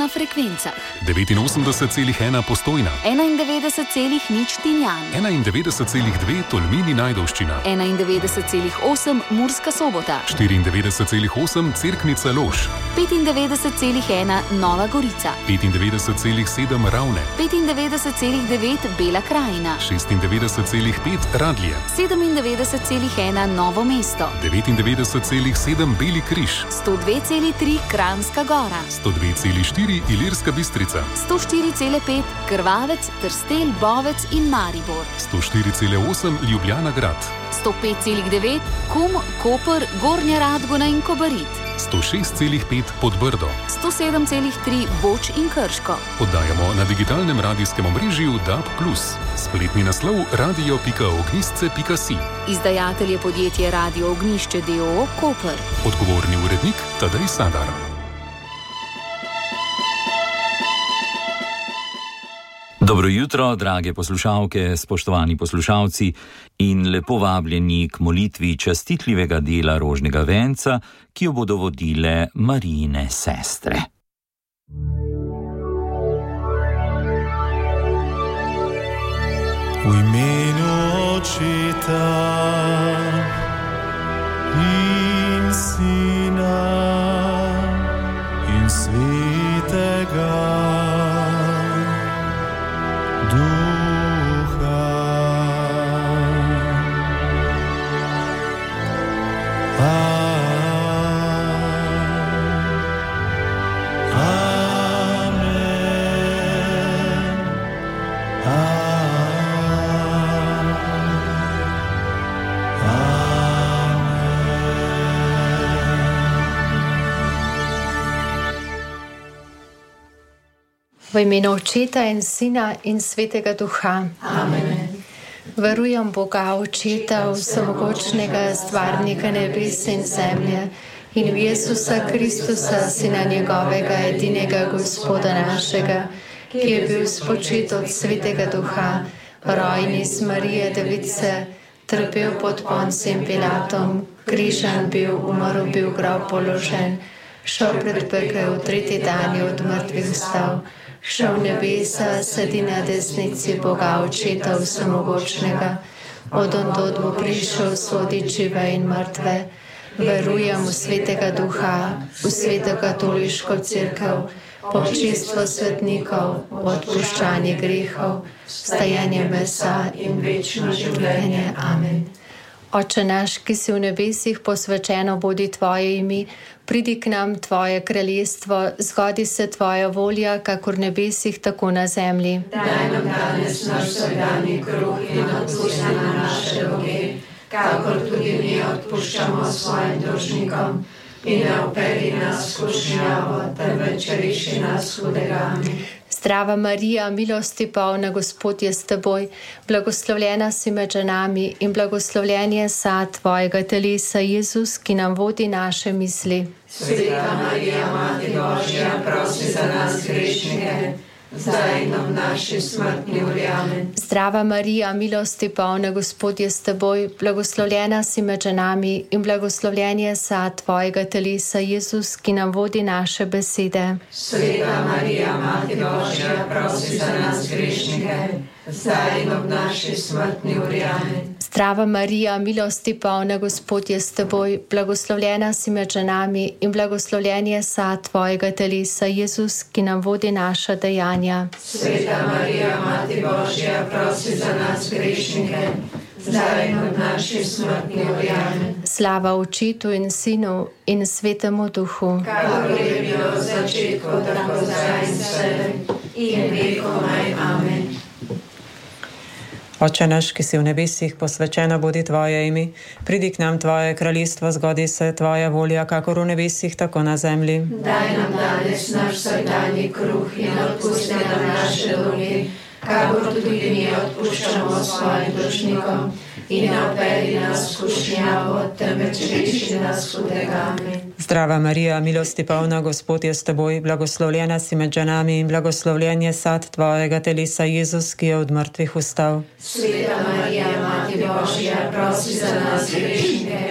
na frekvencah 89,1 Postojna, 91,0 Tinjan, 91,2 Tolmini Ajdovščina, 91,8 Murska Sobota, 94,8 Cerknica Lož, 95,1 Nova Gorica, 95,7 Ravne, 95,9 Bela Krajina, 96,5 Radlje, 97,1 Novo mesto, 99,7 Beli križ, 102,3 Kranjska Gora, 102,4 Ilirska Bistrica, 104,5 Krvavec, Trstelj, Bovec in Maribor, 104,8 Ljubljana grad, 105,9 Kum, Koper, Gornja Radgona in Kobarid, 106,5 Podbrdo, 107,3 Boč in Krško. Oddajamo na digitalnem radijskem omrežju DAB+. Spletni naslov radio.ognjisce.si. Izdajatelj je podjetje Radio Ognjišče d.o.o. Koper. Odgovorni urednik Tadej Sadar. Dobro jutro, drage poslušalke, spoštovani poslušalci in lepo vabljeni k molitvi častitljivega dela rožnega venca, ki jo bodo vodile Marijine sestre. V imenu Očeta in Sina in Svetega Duha. V imenu Očeta in Sina in Svetega Duha. Amen. Verujem Boga, Očeta, vsemogočnega, stvarnika nebesa in zemlje, in v Jezusa Kristusa, Sina njegovega, edinega Gospoda našega, ki je bil spočit od Svetega Duha, rojen iz Marije Device, trpel pod Poncijem Pilatom, križan bil, umrl bil, grob položen, šel pred pekel, tretji dan je od mrtvih vstal, šel v nebesa, sedi na desnici Boga Očeta vsemogočnega, odondod bo prišel sodit žive in mrtve. Verujem v Svetega Duha, v Sveto katoliško cerkev, občinstvo svetnikov, odpuščanje grehov, vstajanje mesa in večno življenje. Amen. Oče naš, ki si v nebesih, posvečeno bodi tvoje ime, pridi k nam tvoje kraljestvo, zgodi se tvoja volja, kakor v nebesih, tako na zemlji. Daj nam danes naš vsakdanji kruh in odpusti nam naše dolge, kakor tudi mi odpuščamo svojim dolžnikom, in ne vpelji nas v skušnjavo, temveč reši nas hudega. Zdrava Marija, milosti polna, Gospod je s teboj, blagoslovljena si med ženami in blagoslovljen je sad tvojega telesa, Jezus, ki nam vodi naše misli. Sveta Marija, Mati Božja, prosi za nas grešnike, zdaj in v naši smrtni uri. Amen. Zdrava Marija, milosti polna, Gospod je s teboj, blagoslovljena si med ženami in blagoslovljen je sad tvojega telesa, Jezus, ki nam vodi naše besede. Sveta Marija, Mati Božja, prosi za nas grešnike, zdaj in v naši smrtni uri. Amen. Zdrava Marija, milosti polna, Gospod je s teboj, blagoslovljena si med ženami in blagoslovljen je sad tvojega telesa, Jezus, ki nam vodi naša dejanja. Sveta Marija, Mati Božja, prosi za nas grešnike, zdaj in v naši smrtni uri. Amen. Slava Očetu in Sinu in Svetemu Duhu. Kakor je bilo v začetku, tako zdaj in vselej in vekomaj. Amen. Oče naš, ki si v nebesih, posvečeno bodi tvoje ime, pridi k nam tvoje kraljestvo, zgodi se tvoja volja, kakor v nebesih, tako na zemlji. Daj nam danes naš vsakdanji kruh in odpusti nam naše dolge, kakor tudi mi odpuščamo svojim dolžnikom, in ne vpelji nas v skušnjavo, temveč reši nas hudega. Amen. Zdrava Marija, milosti polna, Gospod je s teboj, blagoslovljena si med ženami in blagoslovljen je sad tvojega telesa, Jezus, ki je od mrtvih vstal. Sveta Marija, Mati Božja, prosi za nas grešnike,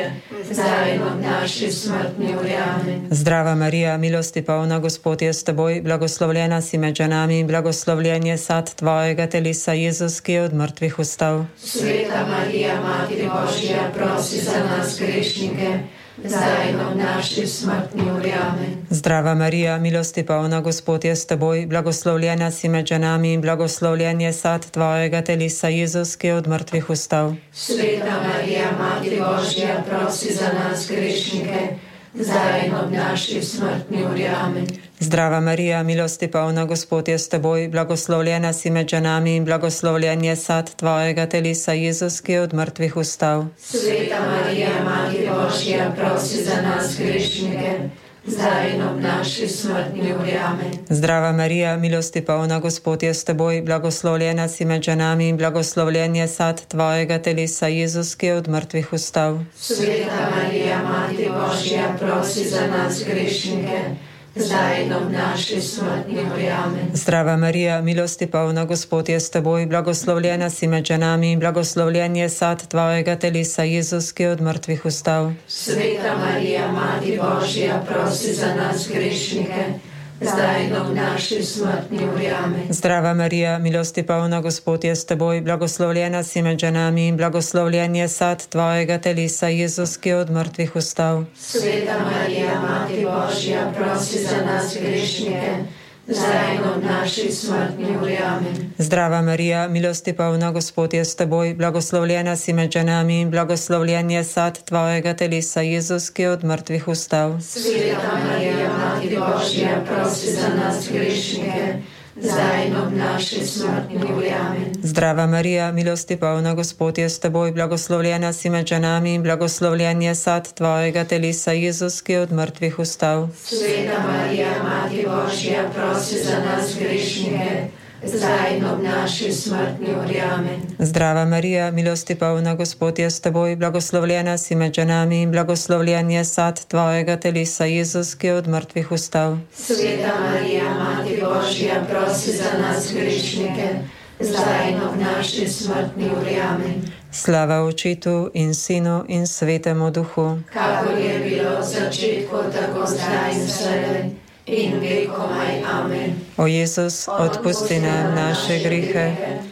zdaj in ob naši smrtni uri. Amen. Zdrava Marija, milosti polna, Gospod je s teboj, blagoslovljena si med ženami in blagoslovljen je sad tvojega telesa, Jezus, ki je od mrtvih vstal. Sveta Marija, Mati Božja, prosi za nas grešnike, zdaj in ob naši smrtni uri. Amen. Zdrava Marija, milosti polna, Gospod je s teboj, blagoslovljena si med ženami in blagoslovljen je sad tvojega telesa, Jezus, ki je od mrtvih vstal. Sveta Marija, Mati Božja, prosi za nas grešnike, zdaj in ob naši smrtni uri. Amen. Zdrava Marija, milosti polna, Gospod je s teboj, blagoslovljena si med ženami in blagoslovljen je sad tvojega telesa, Jezus, ki je od mrtvih vstal. Sveta Marija, Mati Božja, prosi za nas grešnike, zdaj in ob naši smrtni uri. Amen. Zdrava Marija, milosti polna, Gospod je s teboj, blagoslovljena si med ženami in blagoslovljen je sad tvojega telesa, Jezus, ki je od mrtvih vstal. Sveta Marija, Mati Božja, prosi za nas grešnike, zdaj in ob naši smrtni uri. Amen. Zdrava Marija, milosti polna, Gospod je s teboj, blagoslovljena si med ženami in blagoslovljen je sad tvojega telesa, Jezus, ki je od mrtvih vstal. Sveta Marija, Mati Božja, prosi za nas grešnike, zdaj in ob naši smrtni uri. Amen. Zdrava Marija, milosti polna, Gospod je s teboj, blagoslovljena si med ženami in blagoslovljen je sad tvojega telesa, Jezus, ki je od mrtvih vstal. Sveta Marija, Mati Božja, prosi za nas grešnike, zdaj in ob naši smrtni uri. Amen. Zdrava Marija, milosti polna, Gospod je s teboj, blagoslovljena si med ženami in blagoslovljen je sad tvojega telesa, Jezus, ki je od mrtvih vstal. Sveta Marija, Mati Božja, prosi za nas grešnike, zdaj in ob naši smrtni uri. Amen. Zdrava Marija, milosti polna, Gospod je s teboj, blagoslovljena si med ženami in blagoslovljen je sad tvojega telesa, Jezus, ki je od mrtvih vstal. Sveta Marija, Mati Božja, prosi za nas grešnike, zdaj in ob naši smrtni uri. Amen. Zdrava Marija, milosti polna, Gospod je s teboj, blagoslovljena si med ženami in blagoslovljen je sad tvojega telesa, Jezus, ki je od mrtvih vstal. Sveta Marija, Mati Božja, prosi za nas grešnike, zdaj in ob naši smrtni uri. Amen. Slava Očetu in Sinu in Svetemu Duhu. Kakor je bilo v začetku, tako zdaj in vselej in vekomaj. Amen. O Jezus, odpusti nam naše grehe,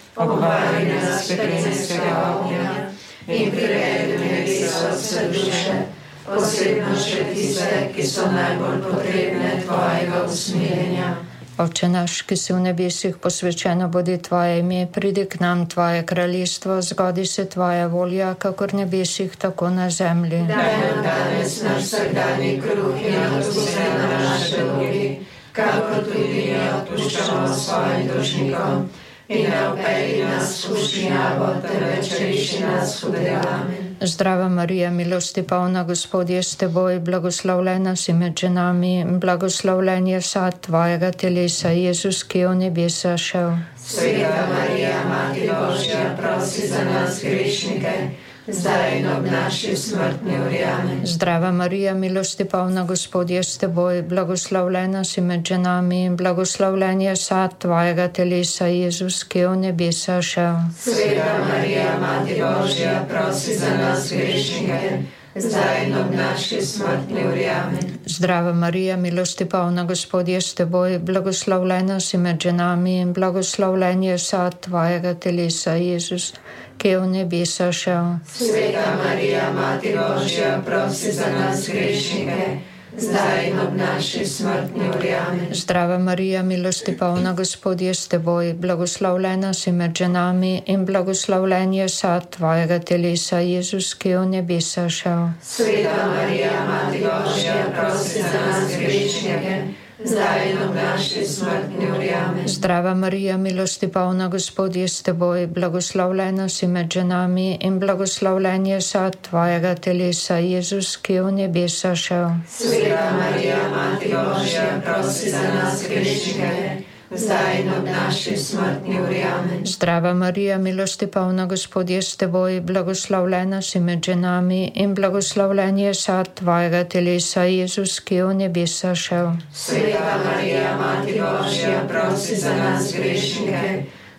obvari nas peklenskega ognja in privedi v nebesa vse duše, posebno še tiste, ki so najbolj potrebne tvojega usmiljenja. Oče naš, ki si v nebesih, posvečeno bodi tvoje ime, pridi k nam tvoje kraljestvo, zgodi se tvoja volja, kakor v nebesih, tako na zemlji. Daj nam danes naš vsakdanji kruh in odpusti nam naše dolgi, kakor tudi mi odpuščamo svojim dolžnikom. In ne vpelji nas v skušnjavo, temveč reši nas hudega. Amen. Zdrava Marija, milosti polna, Gospod je s teboj, blagoslovljena si med ženami in blagoslovljen je sad tvojega telesa, Jezus, ki je v nebesa šel. Sveta Marija, Mati Božja, prosi za nas grešnike, zdaj in ob naši smrtni uri. Amen. Zdrava Marija, milosti polna, Gospod je s teboj, blagoslovljena si med ženami in blagoslovljen je sad tvojega telesa, Jezus, ki je v nebesa šel. Sveta Marija, Mati Božja, prosi za nas grešnike, zdaj in ob naši smrtni uri. Amen. Zdrava Marija, milosti polna, Gospod je s teboj, blagoslovljena si med ženami in blagoslovljen je sad tvojega telesa, Jezus, ki je v nebesa šel. Sveta Marija, Mati Božja, prosi za nas grešnike, zdaj in ob naši smrtni uri. Amen. Zdrava Marija, milosti polna, Gospod je s teboj, blagoslovljena si med ženami in blagoslovljen je sad tvojega telesa, Jezus, ki je v nebesa šel. Sveta Marija, Mati Božja, prosi za nas grešnike, zdaj in ob naši smrtni uri. Amen. Zdrava Marija, milosti polna, Gospod je s teboj, blagoslovljena si med ženami in blagoslovljen je sad tvojega telesa, Jezus, ki je v nebesa šel. Sveta Marija, Mati Božja, prosi za nas grešnike, zdaj in ob naši smrtni uri. Amen. Zdrava Marija, milosti polna, Gospod je s teboj, blagoslovljena si med ženami in blagoslovljen je sad tvojega telesa, Jezus, ki je v nebesa šel. Sveta Marija, Mati Božja, prosi za nas grešnike,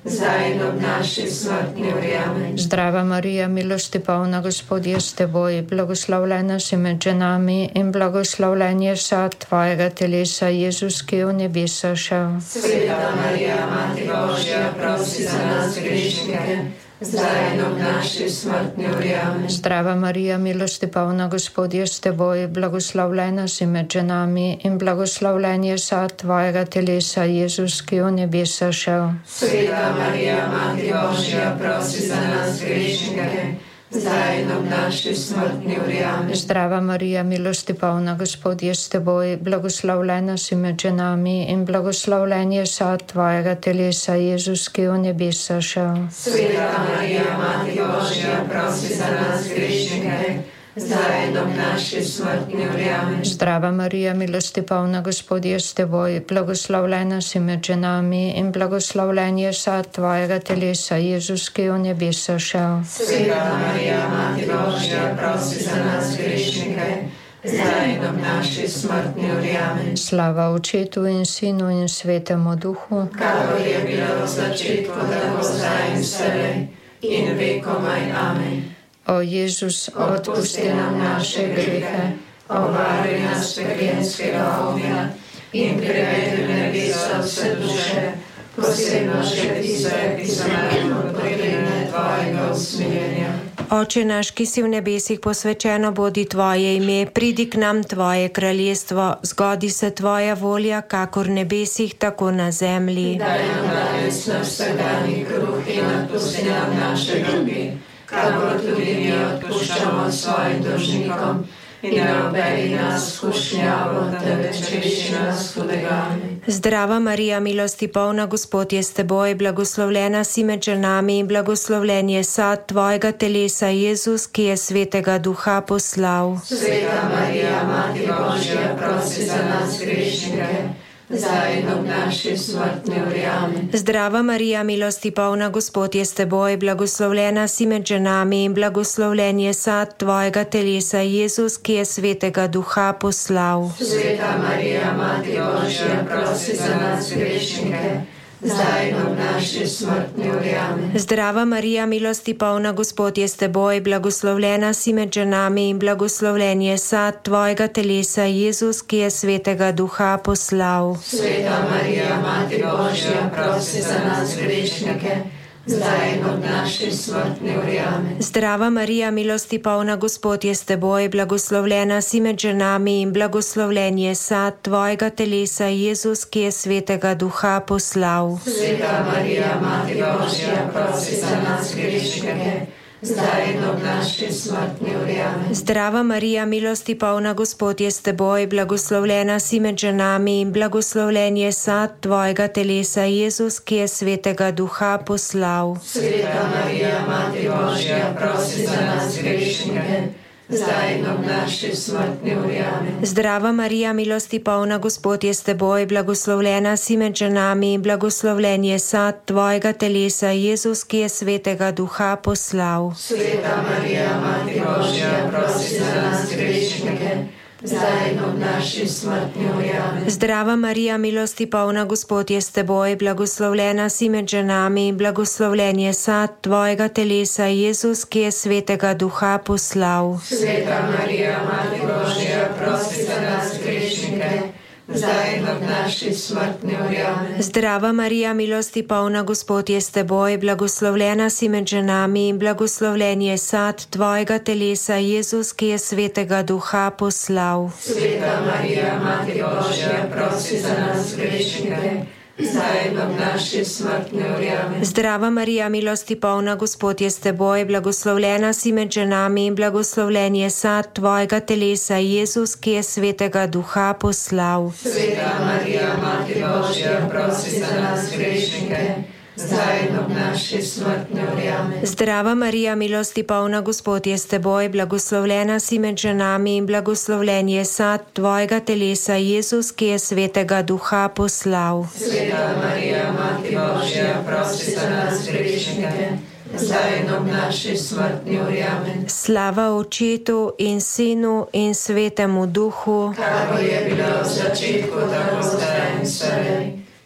zdaj in ob naši smrtni uri. Amen. Zdrava Marija, milosti polna, Gospod je s teboj, blagoslovljena si med ženami in blagoslovljen je sad tvojega telesa, Jezus, ki je v nebesa šel. Sveta Marija, Mati Božja, prosi za nas grešnike, zdaj in ob naši smrtni uri. Amen. Zdrava Marija, milosti polna, Gospod je s teboj, blagoslovljena si med ženami in blagoslovljen je sad tvojega telesa, Jezus, ki je v nebesa šel. Sveta Marija, Mati Božja, prosi za nas grešnike, zdaj in ob naši smrtni uri. Amen. Zdrava Marija, milosti polna, Gospod je s teboj, blagoslovljena si med ženami in blagoslovljen je sad tvojega telesa, Jezus, ki je v nebesa šel. Sveta Marija, Mati Božja, prosi za nas grešnike, zdaj in ob naši smrtni uri. Amen. Zdrava Marija, milosti polna, Gospod je s teboj, blagoslovljena si med ženami in blagoslovljen je sad tvojega telesa, Jezus, ki je v nebesa šel. Sveta Marija, Mati Božja, prosi za nas grešnike, zdaj in ob naši smrtni uri. Amen. Slava Očetu in Sinu in Svetemu Duhu, kakor je bilo v začetku, tako zdaj in vselej in vekomaj. Amen. O Jezus, Odpusti nam naše grehe, obvaruj nas pekljenskega ognja in privedi v nebesa vse duše, posebno še tiste, ki so najbolj potrebne tvojega usmiljenja. Oče naš, ki si v nebesih, posvečeno bodi tvoje ime, pridi k nam tvoje kraljestvo, zgodi se tvoja volja, kakor v nebesih, tako na zemlji. Daj nam danes naš vsakdanji kruh in odpusti nam naše dolge, kakor tudi mi odpuščamo svojim dolžnikom, in ne obeli nas v skušnjavo, temveč reši nas hudega. Zdrava Marija, milosti polna, Gospod je s teboj, blagoslovljena si med ženami in blagoslovljen je sad tvojega telesa, Jezus, ki je Svetega Duha poslal. Sveta Marija, Mati Božja, prosi za nas grešnike, zdaj in ob naši smrtni uri. Amen. Zdrava Marija, milosti polna, Gospod je s teboj, blagoslovljena si med ženami in blagoslovljen je sad tvojega telesa, Jezus, ki je Svetega Duha poslal. Sveta Marija, Mati Božja, prosi za nas grešnike, zdaj in ob naši smrtni uri. Amen. Zdrava Marija, milosti polna, Gospod je s teboj, blagoslovljena si med ženami in blagoslovljen je sad tvojega telesa, Jezus, ki je Svetega Duha poslal. Sveta Marija, Mati Božja, prosi za nas grešnike, zdaj in ob naši smrtni uri. Amen. Zdrava Marija, milosti polna, Gospod je s teboj, blagoslovljena si med ženami in blagoslovljen je sad tvojega telesa, Jezus, ki je Svetega Duha poslal. Sveta Marija, Mati Božja, prosi za nas grešnike, zdaj in ob naši smrtni uri. Amen. Zdrava Marija, milosti polna, Gospod je s teboj, blagoslovljena si med ženami in blagoslovljen je sad tvojega telesa, Jezus, ki je Svetega Duha poslal. Sveta Marija, Mati Božja, prosi za nas grešnike, zdaj in ob naši smrtni uri. Amen. Zdrava Marija, milosti polna, Gospod je s teboj, blagoslovljena si med ženami in blagoslovljen je sad tvojega telesa, Jezus, ki je Svetega Duha poslal. Sveta Marija, Mati Božja, prosi za nas grešnike, zdaj in ob naši smrtni uri. Amen. Zdrava Marija, milosti polna, Gospod je s teboj, blagoslovljena si med ženami in blagoslovljen je sad tvojega telesa, Jezus, ki je Svetega Duha poslal. Sveta Marija, Mati Božja, prosi za nas grešnike, zdaj in ob naši smrtni uri. Amen. Zdrava Marija, milosti polna, Gospod je s teboj, blagoslovljena si med ženami in blagoslovljen je sad tvojega telesa, Jezus, ki je Svetega Duha poslal. Sveta Marija, Mati Božja, prosi za nas grešnike, zdaj in ob naši smrtni uri. Amen. Zdrava Marija, milosti polna, Gospod je s teboj, blagoslovljena si med ženami in blagoslovljen je sad tvojega telesa, Jezus, ki je Svetega Duha poslal. Sveta Marija, Mati Božja, prosi za nas grešnike, zdaj in ob naši smrtni uri. Amen. Zdrava Marija, milosti polna, Gospod je s teboj, blagoslovljena si med ženami in blagoslovljen je sad tvojega telesa, Jezus, ki je Svetega Duha poslal. Sveta Marija, Mati Božja, prosi za nas grešnike, zdaj in ob naši smrtni uri. Amen. Slava Očetu in Sinu in Svetemu Duhu, kakor je bilo v začetku, tako zdaj in vselej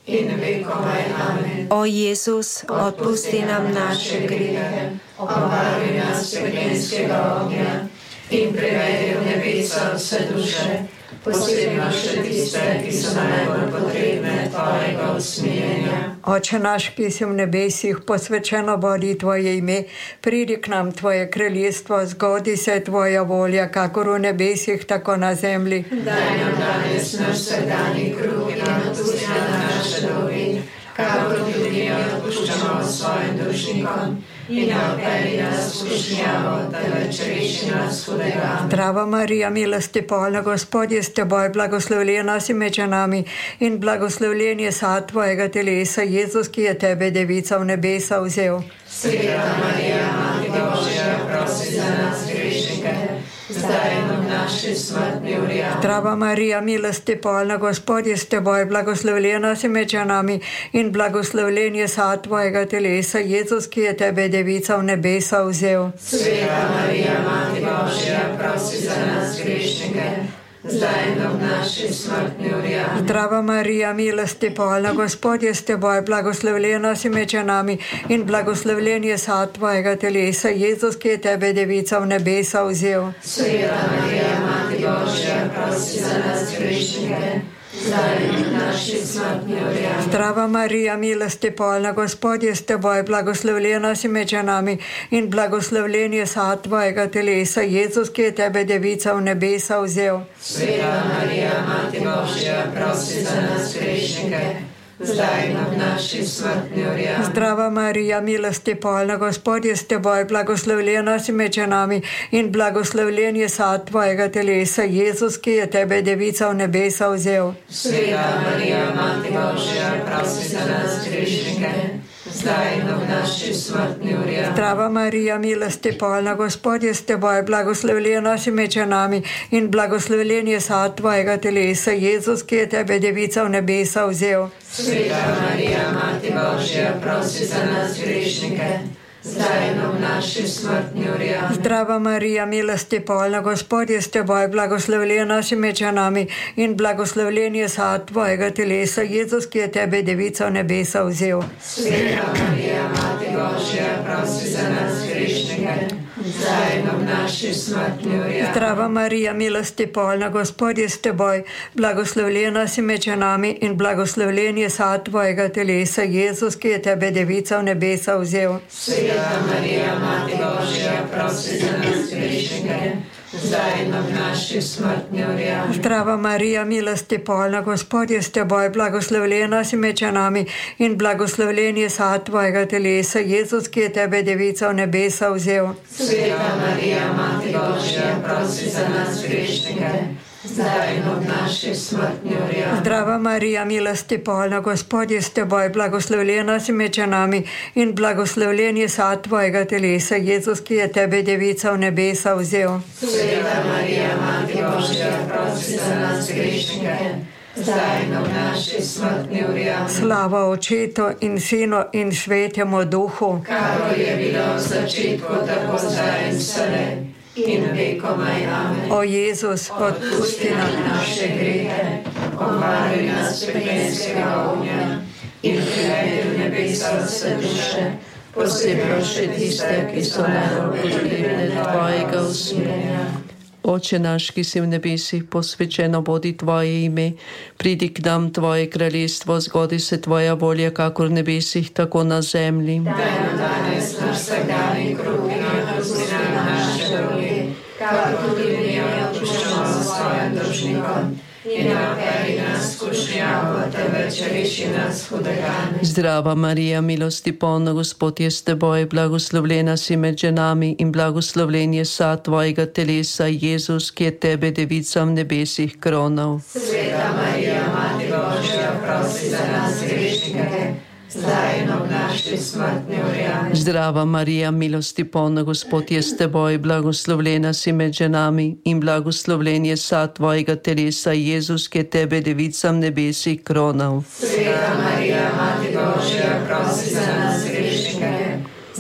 in vekomaj. Amen. O Jezus, odpusti nam naše grehe, obvaruj nas pekelskega ognja in privedi v nebesa vse duše, posebno še tiste, ki so najbolj potrebne tvojega usmiljenja. Oče naš, ki si v nebesih, posvečeno bodi tvoje ime, pridi k nam tvoje kraljestvo, zgodi se tvoja volja, kakor v nebesih, tako na zemlji. Daj nam danes naš vsakdanji kruh in odpusti nam naše dolgove, kakor tudi mi odpuščamo svojim dolžnikom. In ne odpelji nas v skušnjavo, temveč reši nas hudega. Zdrava Marija, milosti polna, Gospod je s teboj, blagoslovljena si med ženami in blagoslovljen je sad tvojega telesa, Jezus, ki je tebe, devica, v nebesa vzel. Sveta Marija, Mati Božja, prosi za nas grešnike, zdaj in v naši smrtni uri. Zdrava Marija, milosti polna, Gospod je s teboj, blagoslovljena si med ženami in blagoslovljen je sad tvojega telesa, Jezus, ki je tebe, devica, v nebesa vzel. Sveta Marija, Mati Božja, prosi za nas grešnike, zdaj in v naši smrtni uri. Zdrava Marija, milosti polna, Gospod je s teboj, blagoslovljena si med ženami in blagoslovljen je sad tvojega telesa, Jezus, ki je tebe, devica, v nebesa vzel. Sveta Marija, Mati Božja, prosi za nas grešnike, zdaj in v naši smrtni uri. Zdrava Marija, milosti polna, Gospod je s teboj, blagoslovljena si med ženami in blagoslovljen je sad tvojega telesa, Jezus, ki je tebe, devica, v nebesa vzel. Sveta Marija, Mati Božja, prosi za nas grešnike, zdaj in v naši smrtni uri. Zdrava Marija, milosti polna, Gospod je s teboj, blagoslovljena si med ženami in blagoslovljen je sad tvojega telesa, Jezus, ki je tebe, devica, v nebesa vzel. Sveta Marija, Mati Božja, prosi za nas grešnike, zdaj in v naši smrtni uri. Zdrava Marija, milosti polna, Gospod je s teboj, blagoslovljena si med ženami in blagoslovljen je sad tvojega telesa, Jezus, ki je tebe, devica, v nebesa vzel. Sveta Marija, Mati Božja, prosi za nas grešnike, zdaj in v naši smrtni uri. Zdrava Marija, milosti polna, Gospod je s teboj, blagoslovljena si med ženami in blagoslovljen je sad tvojega telesa, Jezus, ki je tebe, devica, v nebesa vzel. Sveta Marija, Mati Božja, prosi za nas grešnike, zdaj in v naši smrtni uri. Zdrava Marija, milosti polna, Gospod je s teboj, blagoslovljena si med ženami in blagoslovljen je sad tvojega telesa, Jezus, ki je tebe, devica, v nebesa vzel. Sveta Marija, Mati Božja, prosi za nas grešnike, zdaj in v naši smrtni uri. Zdrava Marija, milosti polna, Gospod je s teboj, blagoslovljena si med ženami in blagoslovljen je sad tvojega telesa, Jezus, ki je tebe, devica, v nebesa vzel. Sveta Marija, Mati Božja, prosi za nas grešnike, zdaj in v naši smrtni uri. Zdrava Marija, milosti polna, Gospod je s teboj, blagoslovljena si med ženami in blagoslovljen je sad tvojega telesa, Jezus, ki je tebe, devica, v nebesa vzel. Sveta Marija, Mati Božja, prosi za nas grešnike, zdaj in v naši smrtni uri. Slava Očetu in Sinu in Svetemu Duhu, kakor je bilo v začetku, tako zdaj in vselej in vekomaj. Amen. O Jezus, odpusti nam naše grehe, obvaruj nas pekelskega ognja in privedi v nebesa vse duše, posebno še tiste, ki so najbolj potrebne tvojega usmiljenja. Oče naš, ki si v nebesih, posvečeno bodi tvoje ime, pridi k nam tvoje kraljestvo, zgodi se tvoja volja, kakor v nebesih, tako na zemlji. Daj nam danes naš vsakdanji kruh in odpusti nam naše dolgove, kakor tudi mi odpuščamo svojim dolžnikom. In ne odpelji nas v skušnjavo, temveč reši nas hudega. Zdrava Marija, milosti polna, Gospod je s teboj, blagoslovljena si med ženami in blagoslovljen je sad tvojega telesa, Jezus, ki je tebe, devica, v nebesih kronal. Sveta Marija, Mati Božja, prosi za nas grešnike, zdaj in v naši smrtni uri. Zdrava Marija, milosti polna, Gospod je s teboj, blagoslovljena si med ženami in blagoslovljen je sad tvojega telesa, Jezus, ki je tebe, devica, v nebesih kronal. Sveta Marija, Mati Božja, prosi za nas grešnike,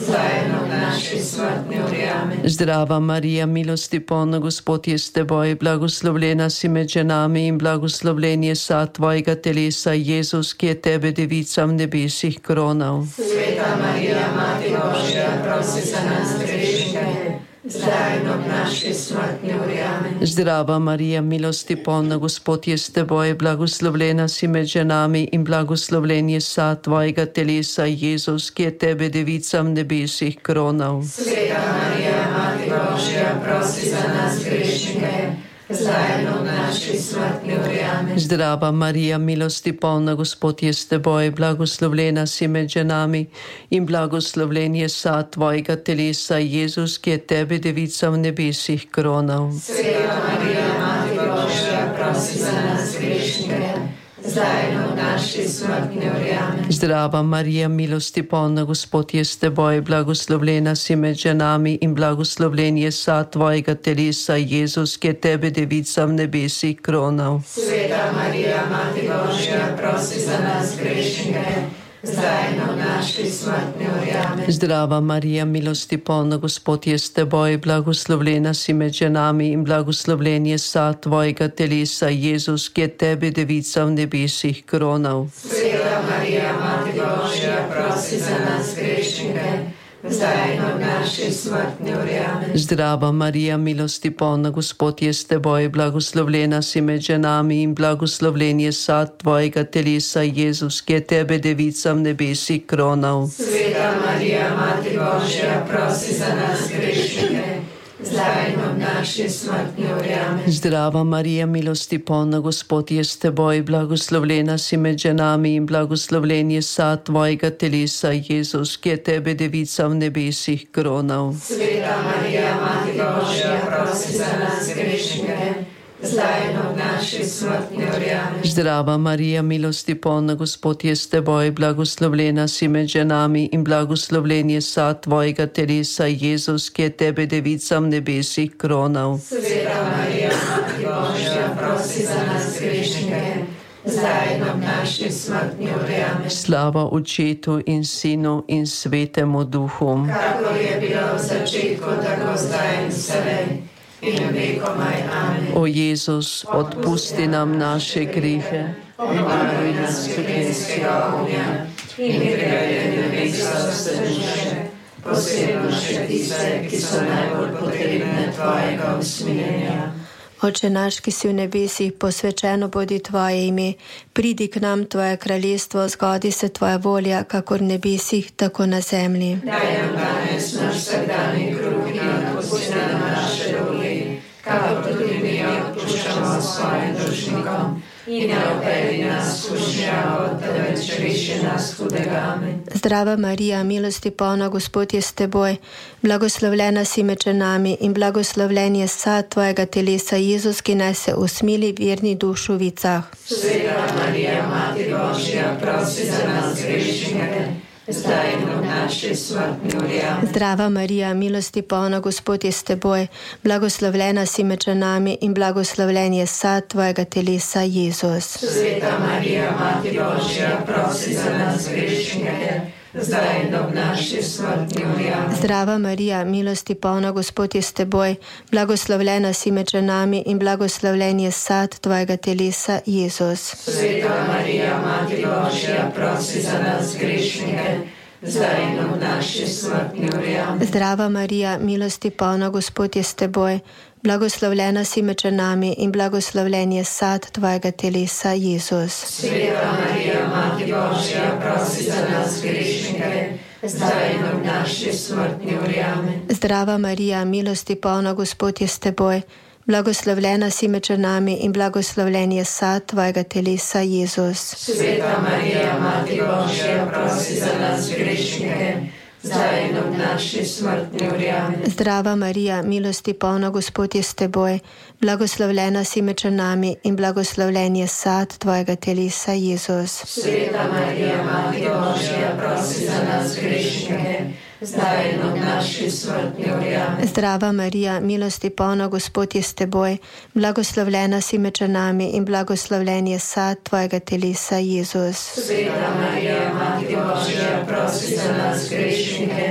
zdaj in ob naši smrtni uri. Amen. Zdrava Marija, milosti polna, Gospod je s teboj, blagoslovljena si med ženami in blagoslovljen je sad tvojega telesa, Jezus, ki je tebe devica v nebesih kronal. Sveta Marija, Mati Božja, prosi za nas grešnike, zdaj in ob naši smrtni uri. Amen. Zdrava Marija, milosti polna, Gospod je s teboj, blagoslovljena si med ženami in blagoslovljen je sad tvojega telesa, Jezus, ki je tebe devica v nebesih kronal. Sveta Marija, Mati Božja, prosi za nas grešnike, zdaj in ob naši smrtni uri. Amen. Zdrava Marija, milosti polna, Gospod je s teboj, blagoslovljena si med ženami in blagoslovljen je sad tvojega telesa, Jezus, ki je tebe devica v nebesih kronal. Sveta Marija, Mati Božja, prosi za nas grešnike, zdaj in ob naši smrtni uri. Amen. Zdrava Marija, milosti polna, Gospod je s teboj, blagoslovljena si med ženami in blagoslovljen je sad tvojega telesa, Jezus, ki je tebe devica v nebesih kronal. Sveta Marija, Mati Božja, prosi za nas grešnike, zdaj in ob naši smrtni uri. Amen. Zdrava Marija, milosti polna, Gospod je s teboj, blagoslovljena si med ženami in blagoslovljen je sad tvojega telesa, Jezus, ki je tebe devica v nebesih kronal. Sveta Marija, Mati Božja, prosi za nas grešnike, zdaj in ob naši smrtni uri. Amen. Zdrava Marija, milosti polna, Gospod je s teboj, blagoslovljena si med ženami in blagoslovljen je sad tvojega telesa, Jezus, ki je tebe devica v nebesih kronal. Sveta Marija, Mati Božja, prosi za nas grešnike, zdaj in ob naši smrtni uri. Amen. Zdrava Marija, milosti polna, Gospod je s teboj, blagoslovljena si med ženami in blagoslovljen je sad tvojega telesa, Jezus, ki je tebe devica v nebesih kronal. Sveta Marija, Mati Božja, prosi za nas grešnike, zdaj in ob naši smrtni uri. Amen. Zdrava Marija, milosti polna, Gospod je s teboj, blagoslovljena si med ženami in blagoslovljen je sad tvojega telesa, Jezus, ki je tebe devica v nebesih kronal. Sveta Marija, Mati Božja, prosi za nas grešnike, zdaj in ob naši smrtni uri. Amen. Slava Očetu in Sinu in Svetemu Duhu. Kakor je bilo v začetku, tako zdaj in vselej in vekomaj. Amen. O Jezus, odpusti nam naše grehe, obvaruj nas pekelskega ognja in privedi v nebeso vse duše, posebno še tiste, ki so najbolj potrebne tvojega usmiljenja. Oče naš, ki si v nebesih, posvečeno bodi tvoje ime, pridi k nam tvoje kraljestvo, zgodi se tvoja volja, kakor v nebesih, tako na zemlji. Daj nam danes naš vsakdanji kruh in odpusti nam naše dolgi, kakor tudi mi odpuščamo svojim dolžnikom. In ne operi nas v skušnjavo, temveč reši nas hudega. Amen. Zdrava Marija, milosti polna, Gospod je s teboj, blagoslovljena si med ženami in blagoslovljen je sad tvojega telesa, Jezus, ki naj se usmili verni dušu v vicah. Sveta Marija, Mati Božja, prosi za nas grešnike, zdaj in ob naši smrtni uri. Amen. Zdrava Marija, milosti polna, Gospod je s teboj, blagoslovljena si med ženami in blagoslovljen je sad tvojega telesa, Jezus. Sveta Marija, Mati Božja, prosi za nas grešnike, zdaj in ob naši smrtni uri. Amen. Zdrava Marija, milosti polna, Gospod je s teboj, blagoslovljena si med ženami in blagoslovljen je sad tvojega telesa, Jezus. Sveta Marija, Mati Božja, prosi za nas grešnike, zdaj in ob naši smrtni uri. Amen. Zdrava Marija, milosti polna, Gospod je s teboj, blagoslovljena si med ženami in blagoslovljen je sad tvojega telesa, Jezus. Sveta Marija, Mati Božja, prosi za nas grešnike, zdaj in ob naši smrtni uri. Amen. Zdrava Marija, milosti polna, Gospod je s teboj, blagoslovljena si med ženami in blagoslovljen je sad tvojega telesa, Jezus. Sveta Marija, Mati Božja, prosi za nas grešnike, zdaj in ob naši smrtni uri. Amen. Zdrava Marija, milosti polna, Gospod je s teboj, blagoslovljena si med ženami in blagoslovljen je sad tvojega telesa, Jezus. Sveta Marija, Mati Božja, prosi za nas grešnike, zdaj in ob naši smrtni uri. Amen. Zdrava Marija, milosti polna, Gospod je s teboj, blagoslovljena si med ženami in blagoslovljen je sad tvojega telesa, Jezus. Sveta Marija, Mati Božja, prosi za nas grešnike,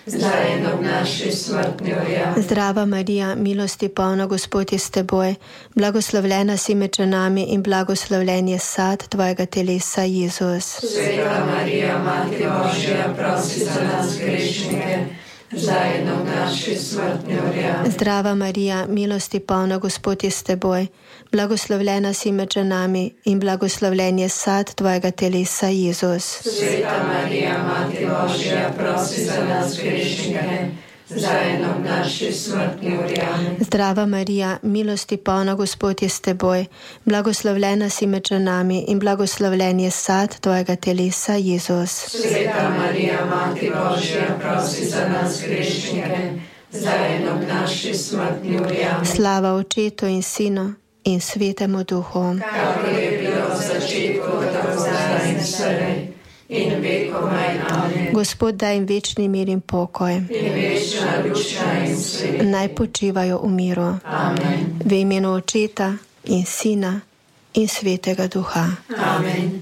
zdaj in ob naši smrtni uri. Zdrava Marija, milosti polna, Gospod je s teboj, blagoslovljena si med ženami in blagoslovljen je sad tvojega telesa, Jezus. Sveta Marija, Mati Božja, prosi za nas grešnike, zdaj in ob naši smrtni uri. Zdrava Marija, milosti polna, Gospod je s teboj, blagoslovljena si med ženami in blagoslovljen je sad tvojega telesa, Jezus. Sveta Marija, Mati Božja, prosi za nas grešnike, zdaj in ob naši smrtni uri. Zdrava Marija, milosti polna, Gospod je s teboj, blagoslovljena si med ženami in blagoslovljen je sad tvojega telesa, Jezus. Sveta Marija, Mati Božja, prosi za nas grešnike, zdaj in ob naši smrtni uri. Slava Očetu in Sinu in Svetemu Duhu. Kakor je bilo v začetku, tako zdaj in vselej, in vekomaj. Amen. Gospod, daj jim večni mir in pokoj. In večna duša in svet. Naj počivajo v miru. Amen. V imenu Očeta in Sina in Svetega Duha. Amen.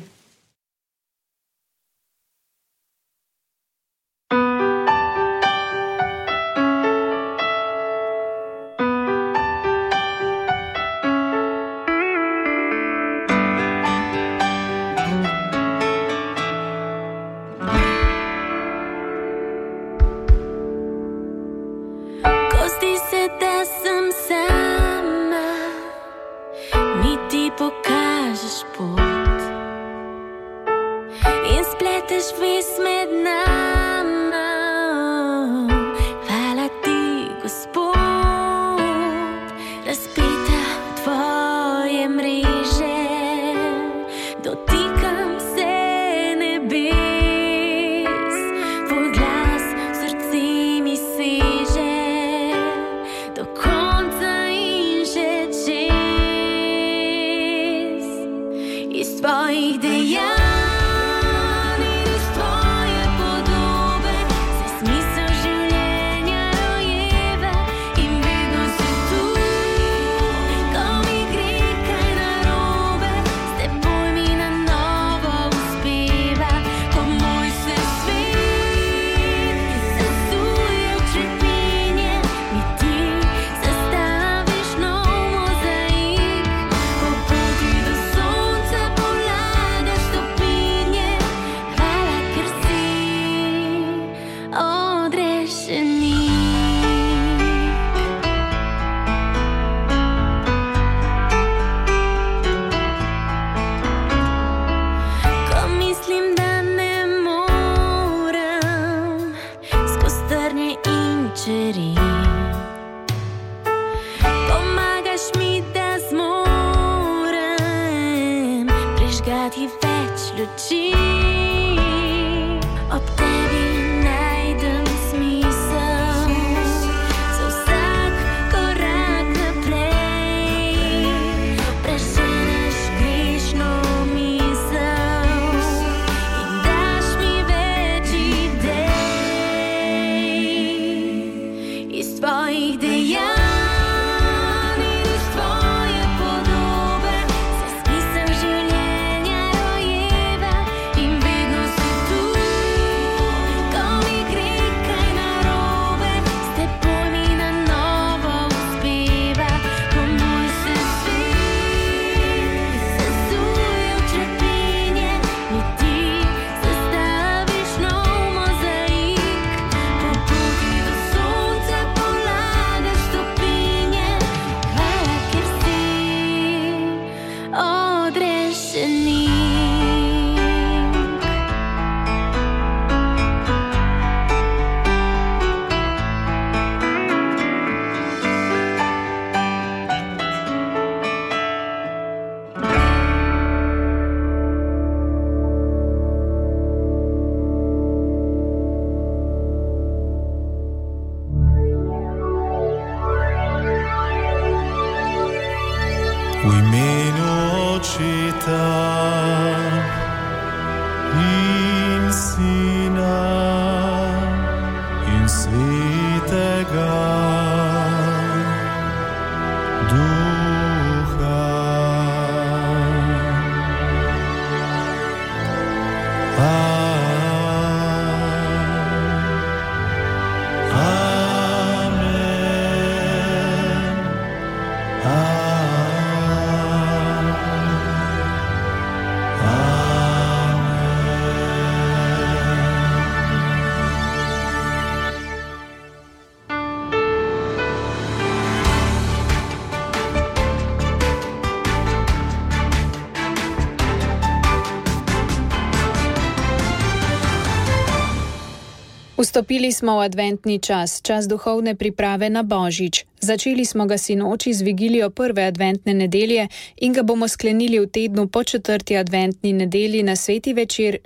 Vstopili smo v adventni čas, čas duhovne priprave na Božič. Začeli smo ga sinoči z vigilijo prve adventne nedelje in ga bomo sklenili v tednu po 4. adventni nedelji na sveti večer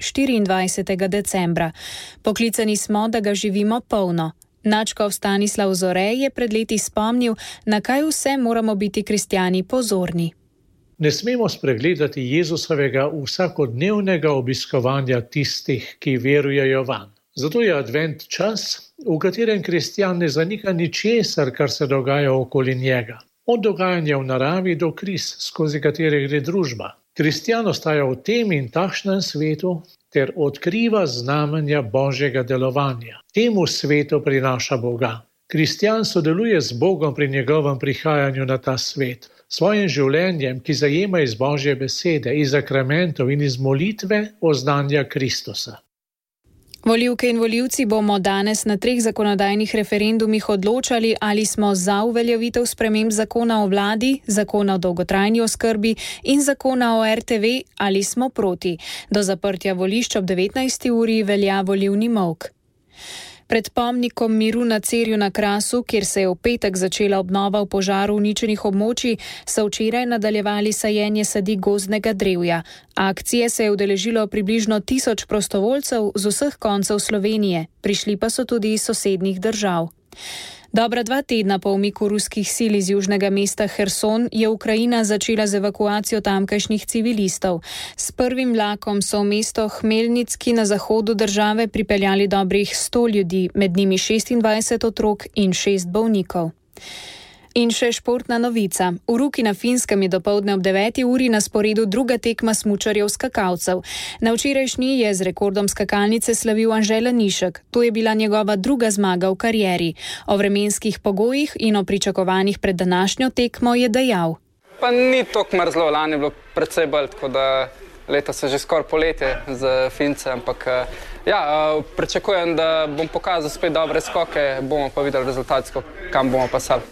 24. decembra. Poklicani smo, da ga živimo polno. Nadškof Stanislav Zore je pred leti spomnil, na kaj vse moramo biti kristjani pozorni. Ne smemo spregledati Jezusovega vsakodnevnega obiskovanja tistih, ki verujejo vanj. Zato je advent čas, v katerem kristjan ne zanika ničesar, kar se dogaja okoli njega. Od dogajanja v naravi do kriz, skozi katere gre družba. Kristjan ostaja v tem in takšnem svetu ter odkriva znamenja Božjega delovanja. Temu svetu prinaša Boga. Kristjan sodeluje z Bogom pri njegovem prihajanju na ta svet. Svojim življenjem, ki zajema iz Božje besede, iz sakramentov in iz molitve, oznanja Kristusa. Volivke in volivci bomo danes na 3 zakonodajnih referendumih odločali, ali smo za uveljavitev sprememb zakona o vladi, zakona o dolgotrajni oskrbi in zakona o RTV, ali smo proti. Do zaprtja volišč ob 19. uri velja volilni molk. Pred pomnikom miru na Cerju na Krasu, kjer se je v petek začela obnova v požaru uničenih območij, so včeraj nadaljevali sajenje sadi gozdnega drevja. Akcije se je udeležilo približno 1000 prostovoljcev z vseh koncev Slovenije, prišli pa so tudi iz sosednjih držav. Dobra 2 tedna po umiku ruskih sil iz južnega mesta Herson je Ukrajina začela z evakuacijo tamkajšnjih civilistov. S prvim vlakom so v mesto Hmelnicki na zahodu države pripeljali dobrih 100 ljudi, med njimi 26 otrok in 6 bolnikov. In še športna novica. V Ruki na Finskem je dopoldne ob 9. uri na sporedu druga tekma smučarjev skakalcev. Na včerajšnji je z rekordom skakalnice slavil Anže Lanišek. To je bila njegova druga zmaga v karieri. O vremenskih pogojih in o pričakovanjih pred današnjo tekmo je dejal. Pa ni toliko mrzlo, lani je bilo precej bolj, tako da leta se že skoraj poletje z Fince, ampak pričakujem, da bom pokazal spet dobre skoke, bomo pa videli rezultatsko, kam bomo pasali.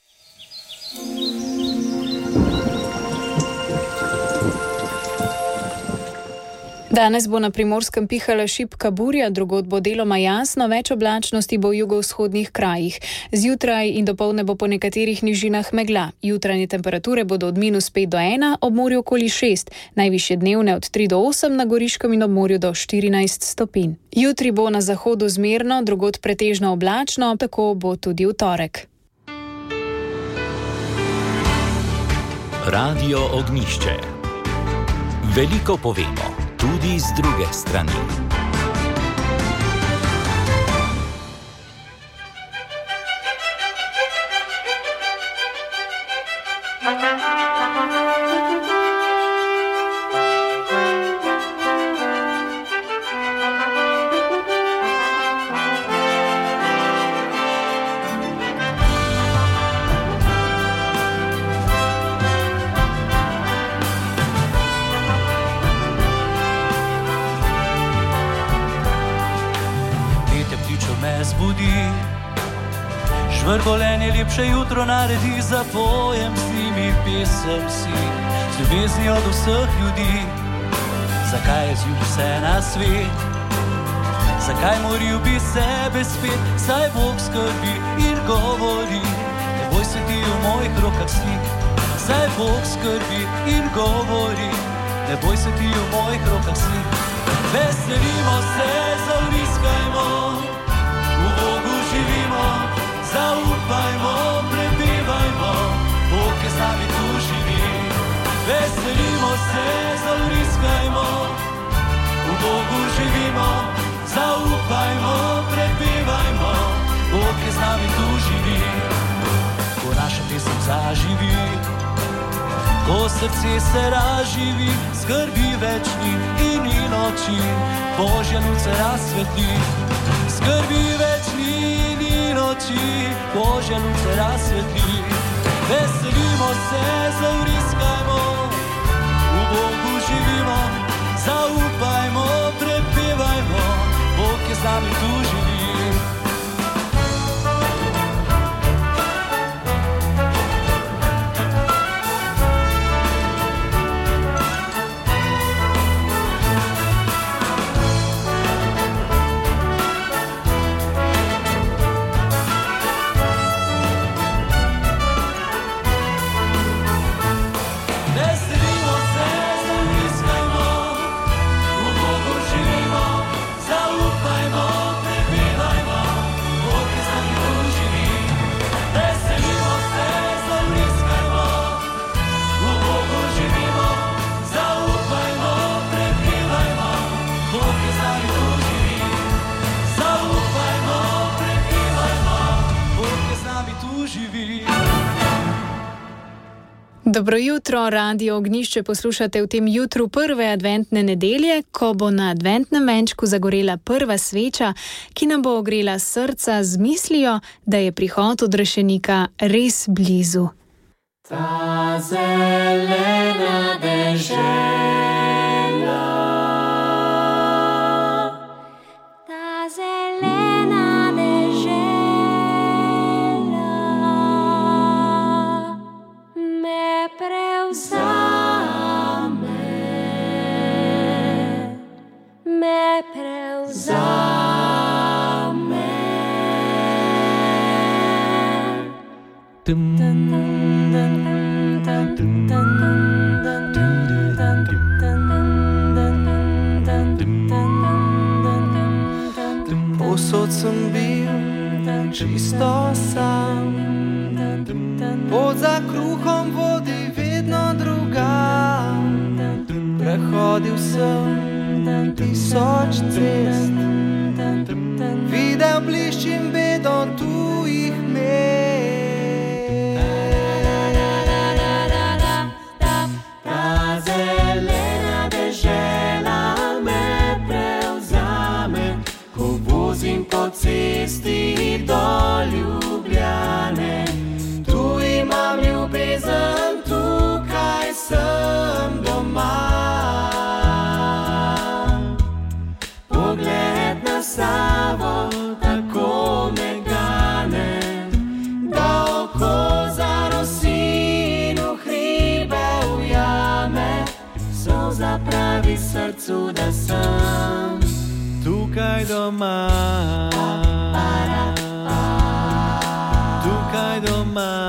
Danes bo na Primorskem pihala šibka burja, drugod bo deloma jasno, več oblačnosti bo v jugovzhodnih krajih. Zjutraj in dopoldne bo po nekaterih nižinah megla. Jutranje temperature bodo od -5 do 1, ob morju okoli 6, najvišje dnevne od 3 do 8, na Goriškem in ob morju do 14 stopinj. Jutri bo na zahodu zmerno, drugod pretežno oblačno, tako bo tudi v torek. Radio Ognjišče. Veliko povemo, tudi z druge strani. Žvrgolenje lepše jutro naredi, zapojem s njimi pesem si, z ljubeznijo do vseh ljudi. Zakaj je zjutraj vse na svet? Zakaj moril bi sebe spet? Saj Bog skrbi in govori, ne boj se ti, v mojih rokah si. Saj Bog skrbi in govori, ne boj se ti, v mojih rokah si. Veselimo se, zavriskajmo, v Bogu živimo. Zaupajmo, prepevajmo, Bog je z nami tu živi. Veselimo se, zavriskajmo, v Bogu živimo. Zaupajmo, prepevajmo, Bog je z nami tu živi. Ko naša pesem zaživi, ko srce se razživi, skrbi večni in ni noči, Božja luč se razsvetli. Skrbi večni noči, Božja luč se razsvetli. Veselimo se, zavriskajmo, v Bogu živimo. Zaupajmo, prepevajmo, Bog je z nami tu živi. Dobro jutro, Radio Ognišče poslušate v tem jutru prve adventne nedelje, ko bo na adventnem venčku zagorela prva sveča, ki nam bo ogrela srca z mislijo, da je prihod odrešenika res blizu. Ta zelena dežela, ta zelena dežela me prevzame, me prevzame. Povsod sem bil čisto sam, pot za kruhom vodi vedno drugam. Prehodil sem 1000 cest, videl blišč in bedo tujih mest. Ta zelena dežela me prevzame, ko vozim po cesti do Ljubljane. Tu imam ljubezen, tukaj sem doma. Pogled na Savo tako me gane, da oko zarosi in v hribe ujame. Solza pravi srcu, da sem tukaj doma, tukaj doma.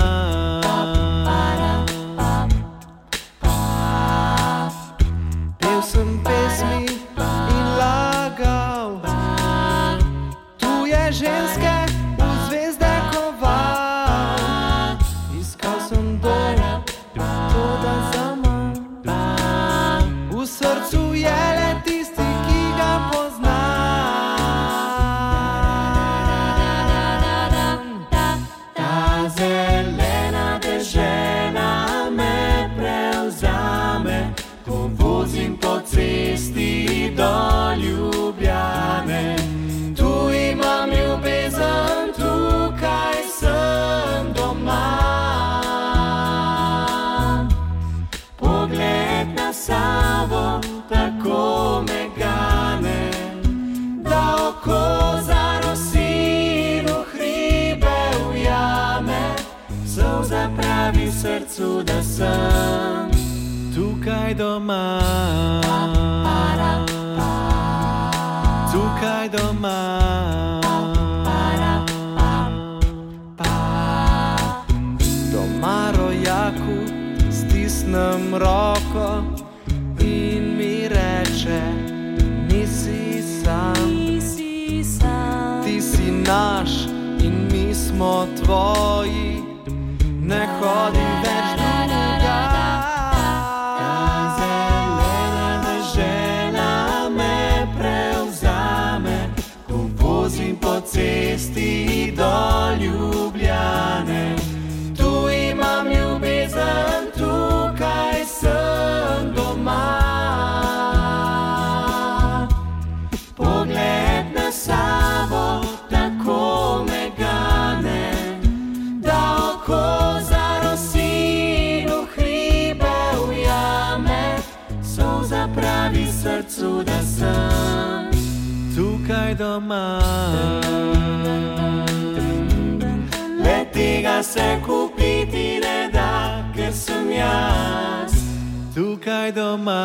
Pel sem pesmi in lagal, tu je ženske v zvezde koval. Iskal sem dom, toda zaman, v srcu je le tisti, ki ga poznam. Ta zelena dežela me prevzame, ko vozim po cesti do Ljubljane. Tu imam ljubezen, tukaj sem doma. Pogled na Savo tako me gane, da oko zarosi in v hribe ujame. Solza pravi srcu, da sem tukaj doma, tukaj doma. Doma rojaku stisnem roko in mi reče, nisi sam, ti si naš in mi smo tvoji, ne hodim več drugam. Ta zelena dežela me prevzame, ko vozim po cesti do Ljubljane. Tu imam ljubezen, tukaj sem doma. Pogled na Savo tako me gane, da oko zarosi in v hribe ujame. Solza pravi srcu, da sem tukaj doma. Le tega se kupiti ne da, ker sem jaz tukaj doma.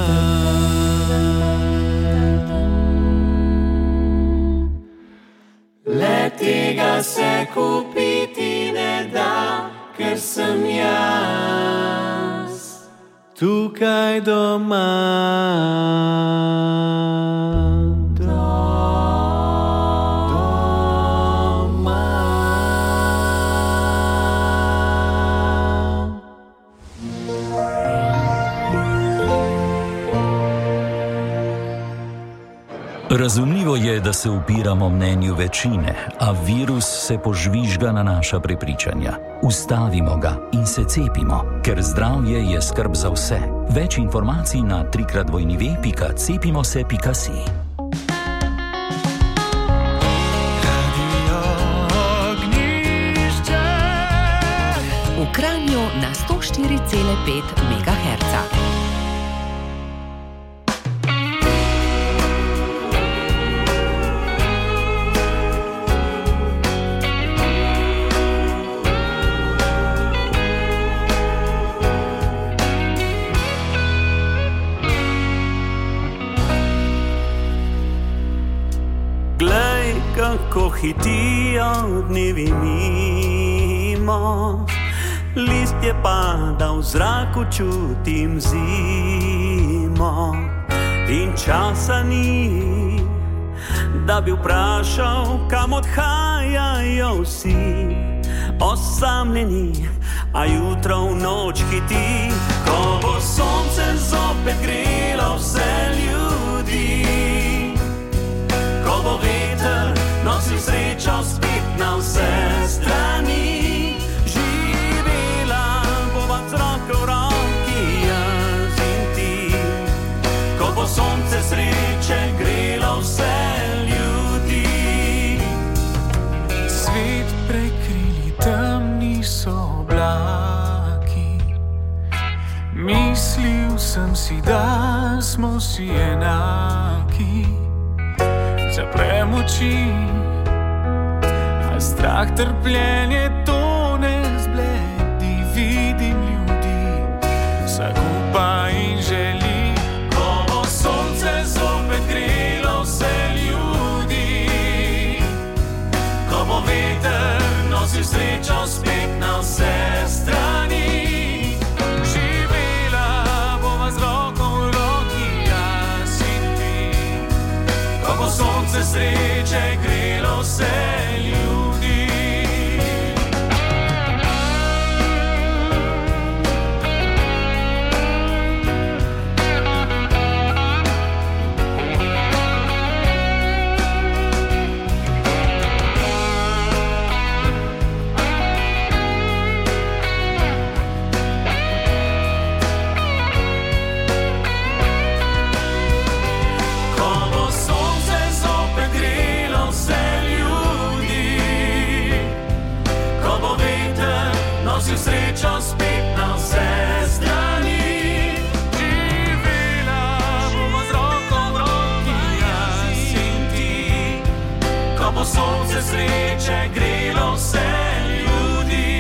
Le tega se kupiti ne da, ker sem jaz tukaj doma. Razumljivo je, da se upiramo mnenju večine, a virus se požvižga na naša prepričanja. Ustavimo ga in se cepimo, ker zdravje je skrb za vse. Več informacij na www.cepimose.si. V Kranju na 104,5 MHz. Glej, kako hitijo dnevi mimo, listje pada v zraku, čutim zimo. In časa ni, da bi vprašal, kam odhajajo vsi. Osamljeni, a jutro v noč hiti, ko bo sonce zopet grelo vse ljudi. Ko bo veter nosil srečo spet na vse strani, živela bova z roko v roki jaz in ti. Ko bo sonce sreče grelo vse ljudi. Svet prekrili temni so oblaki, mislil sem si, da smo si enaki. Zaprem oči, a strah, trpljenje tone zbledi. Vidim ljudi, zakupa in želi. Ko bo sonce zopet grelo vse ljudi, ko bo veter nosil srečo spet na vse strani, živela bova z roko v roki jaz in ti. Ko bo sonce sreče grelo vse ljudi. Srečo spet na vse strani, živela bova z roko v roki jaz in ti. Ko bo sonce sreče grelo vse ljudi,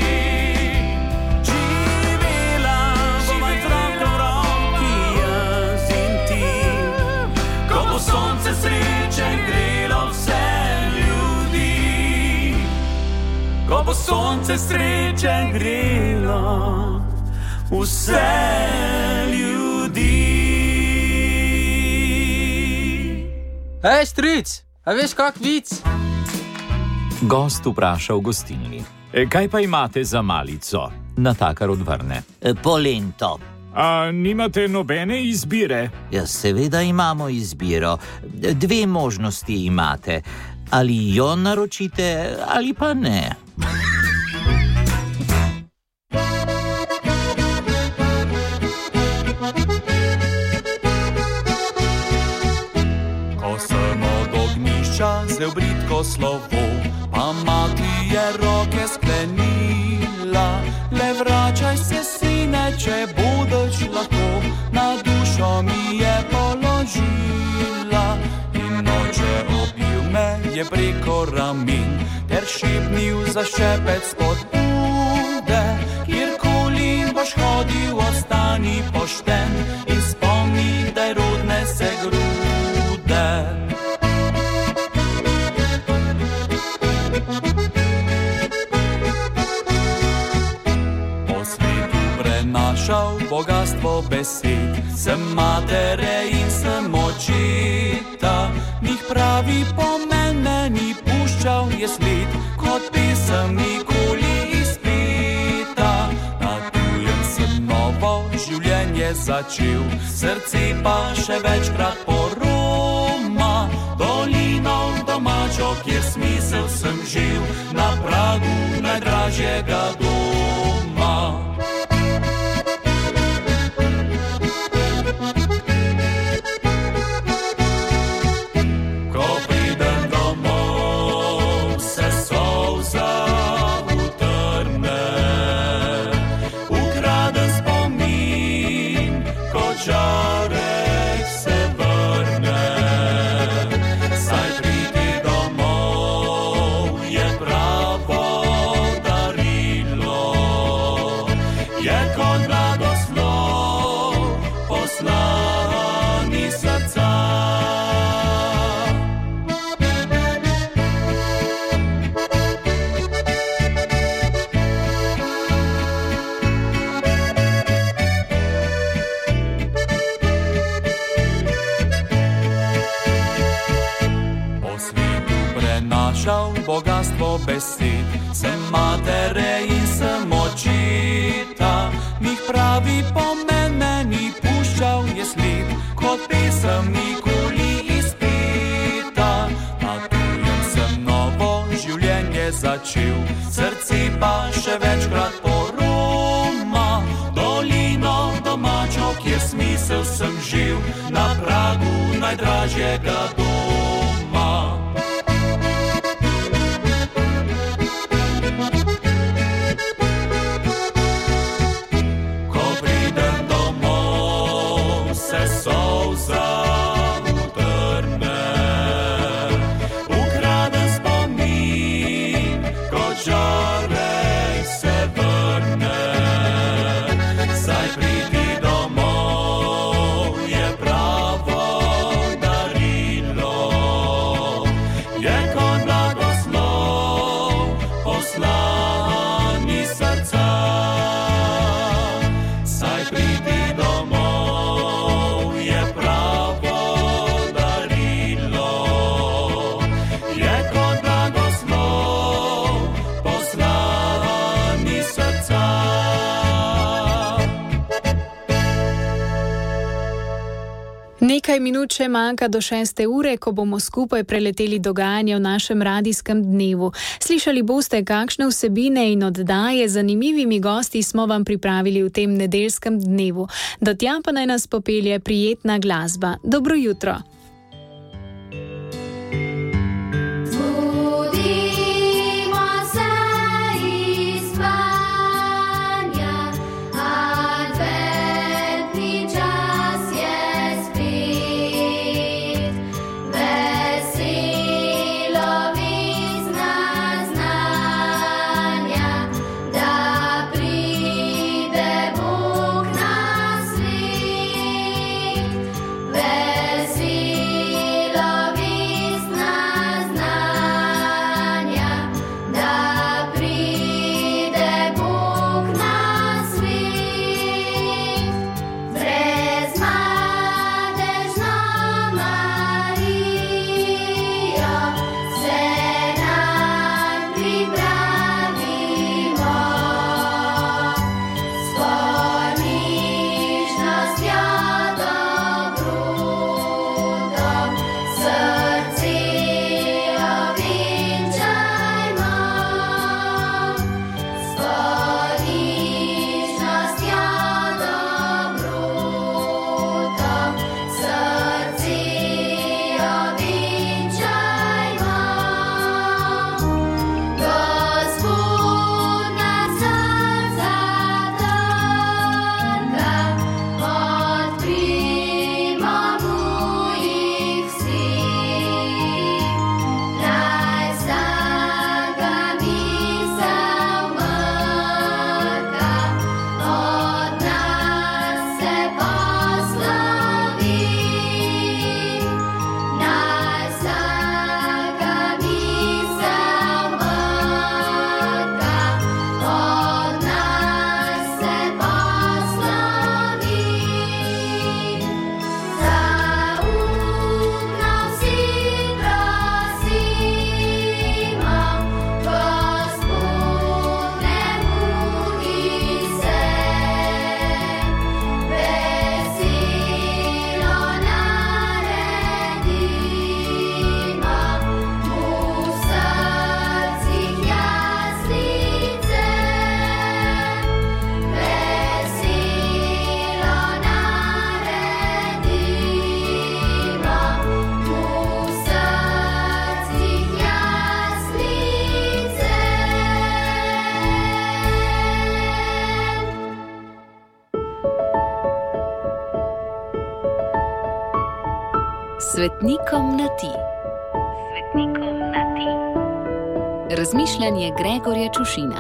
živela bova z roko v roki jaz in ti. Ko bo sonce sreče grelo vse ljudi, ko bo sonce sreče grelo vse ljudi. Hej, stric, a veš kak vic? Gost vpraša v gostilni. Kaj pa imate za malico? Natakar odvrne. Polento. A nimate nobene izbire? Ja, seveda imamo izbiro. Dve možnosti imate. Ali jo naročite, ali pa ne. Ko sem od ognjišča vzel bridko slovo, pa mati je roke sklenila. Le vračaj se, sine, če bodoč lahko, na dušo mi je položila. In noče objel me je preko ramin, ter šepnil za šepec spodbude. Kjerkoli boš hodil, ostani pošten in spomni, da rodne se grude. Po svetu prenašal bogatstvo besed, sem matere in sem očeta. Njih pravi pomen meni puščal je sled, kot pesem nikoli izpeta. Na tujem sem novo življenje začel, srce pa še večkrat poroma. domačo, kjer smisel sem živ, na pragu najdražjega doma. Ko pridem domov, se solza utrne, ukraden spomin, ko žarek se vrne. Saj priti domov je pravo darilo, je kot blagoslov poslani srca. Bogatstvo besed, sem matere in sem očeta, njih pravi pomen meni puščal je sled, kot pesem nikoli izpeta. Na tujem sem novo življenje začel, srce pa še večkrat poroma. Dolino domačo, kjer smisel sem živ, na pragu najdražjega doma. Nekaj minut še manjka do 6. ure, ko bomo skupaj preleteli dogajanje v našem radijskem dnevu. Slišali boste, kakšne vsebine in oddaje z zanimivimi gosti smo vam pripravili v tem nedeljskem dnevu. Do tja pa naj nas popelje prijetna glasba. Dobro jutro! See Svetnikom na ti. Svetnikom na ti. Razmišljanje Gregorja Čušina.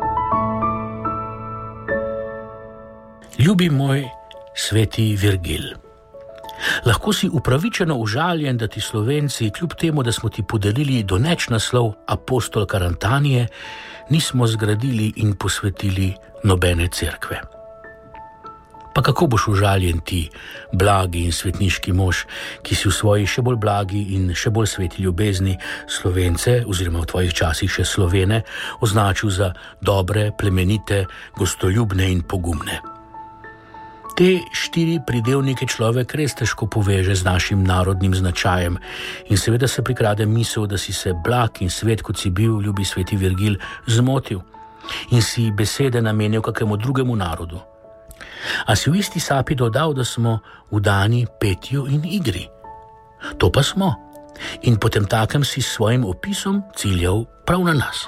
Ljubi moj sveti Virgil, lahko si upravičeno užaljen, da ti Slovenci, kljub temu, da smo ti podelili doneč naslov apostol Karantanije, nismo zgradili in posvetili nobene cerkve. Pa kako boš užaljen ti, blagi in svetniški mož, ki si v svoji še bolj blagi in še bolj sveti ljubezni Slovence, oziroma v tvojih časih še Slovene, označil za dobre, plemenite, gostoljubne in pogumne. Te 4 pridevnike človek res težko poveže z našim narodnim značajem in seveda se prikrade misel, da si se blag in svet, kot si bil, ljubi sveti Virgil, zmotil in si besede namenil kakemu drugemu narodu. A si v isti sapi dodal, da smo vdani petju in igri. To pa smo. In potem takem si s svojim opisom ciljal prav na nas.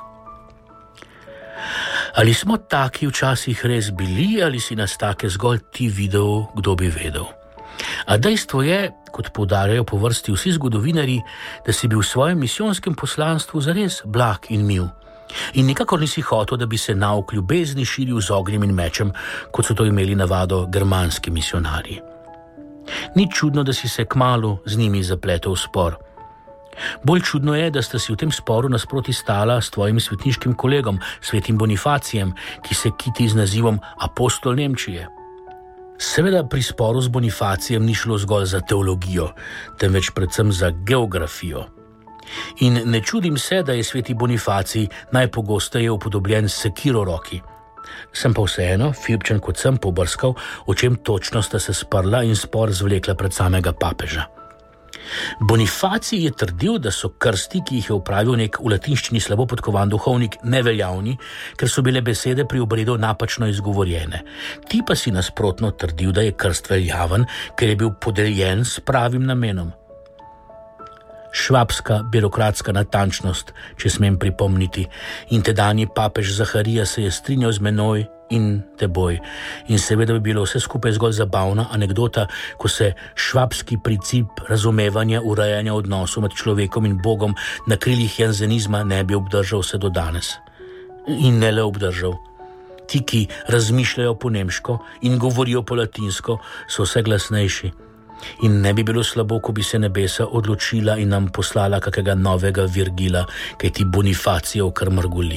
Ali smo taki včasih res bili, ali si nas take zgolj ti videl, kdo bi vedel. A dejstvo je, kot poudarjajo po vrsti vsi zgodovinarji, da si bil v svojem misijonskem poslanstvu zares blag in mil. In nikakor nisi hotel, da bi se nauk ljubezni širil z ognjem in mečem, kot so to imeli navado germanski misionarji. Ni čudno, da si se kmalu z njimi zapletel v spor. Bolj čudno je, da sta si v tem sporu nasproti stala s tvojim svetniškim kolegom, svetim Bonifacijem, ki se kiti z nazivom apostol Nemčije. Seveda pri sporu z Bonifacijem ni šlo zgolj za teologijo, temveč predvsem za geografijo. In ne čudim se, da je sveti Bonifacij najpogosteje upodobljen s sekiro v roki. Sem pa vseeno, Filipčan kot sem, pobrskal, o čem točno sta se sprla in spor zvlekla pred samega papeža. Bonifacij je trdil, da so krsti, ki jih je opravil nek v latinščini slabo podkovan duhovnik, neveljavni, ker so bile besede pri obredu napačno izgovorjene. Ti pa si nasprotno trdil, da je krst veljaven, ker je bil podeljen s pravim namenom. Švabska birokratska natančnost, če smem pripomniti, in tedanji papež Zaharija se je strinjal z menoj in teboj. In seveda bi bilo vse skupaj zgolj zabavna anekdota, ko se švabski princip razumevanja, urejanja odnosov med človekom in Bogom na krilih jansenizma ne bi obdržal vse do danes. In ne le obdržal. Ti, ki razmišljajo po nemško in govorijo po latinsko, so vse glasnejši. In ne bi bilo slabo, ko bi se nebesa odločila in nam poslala kakega novega Virgila, kaj ti Bonifacijev kar mrgoli.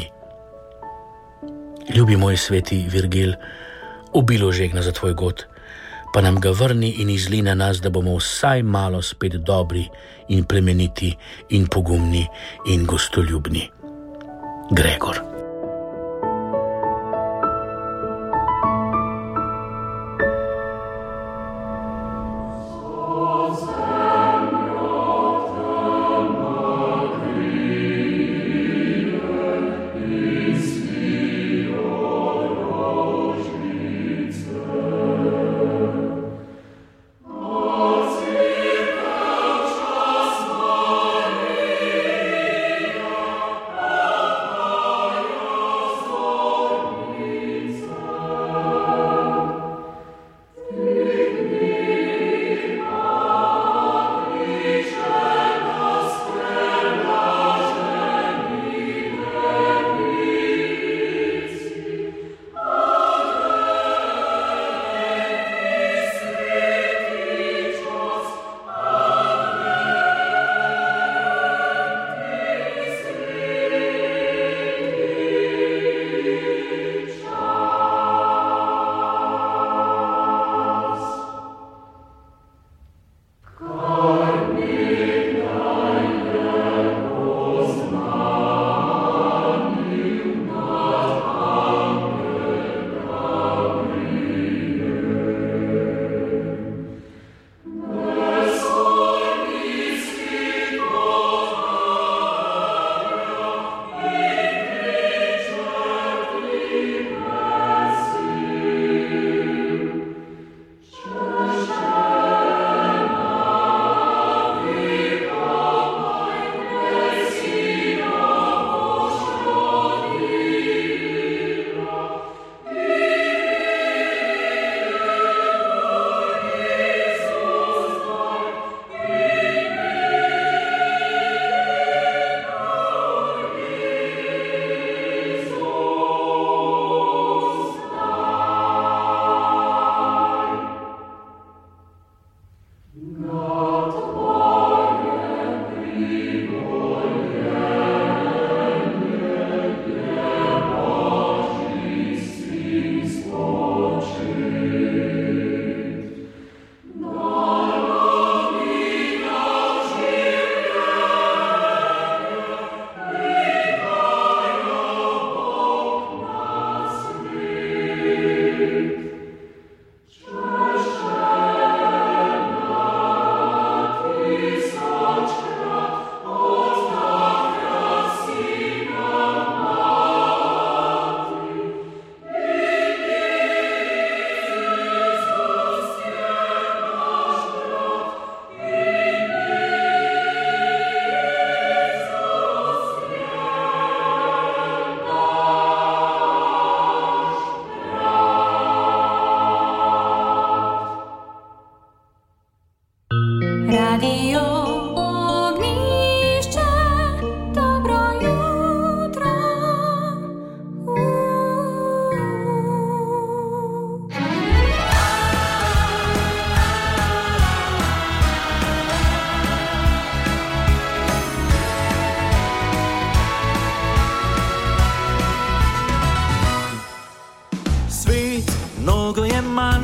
Ljubi moj sveti Virgil, obilo žegna za tvoj god, pa nam ga vrni in izli na nas, da bomo vsaj malo spet dobri in plemeniti in pogumni in gostoljubni. Gregor.